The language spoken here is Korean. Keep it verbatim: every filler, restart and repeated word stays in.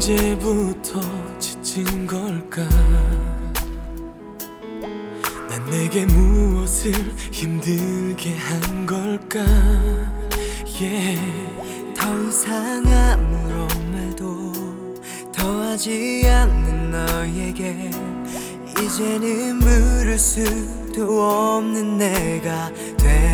언제부터 지친 걸까? 난 내게 무엇을 힘들게 한 걸까? yeah. 더 이상 아무런 말도 더하지 않는 너에게 이제는 물을 수도 없는 내가 돼